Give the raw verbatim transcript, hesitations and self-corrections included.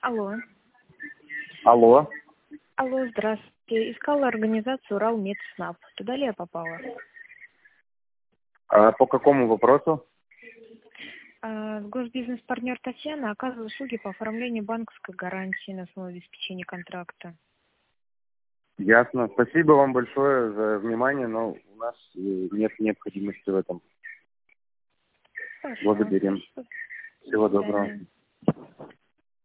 Алло. Алло. Алло, здравствуйте. Искала организацию Уралмедснаб. Туда ли я попала? А по какому вопросу? А, Госбизнес-партнер Татьяна оказывает услуги по оформлению банковской гарантии на основе обеспечения контракта. Ясно. Спасибо вам большое за внимание, но у нас э, нет необходимости в этом. Хорошо. Благодарим. Спасибо. Всего До доброго. свидания.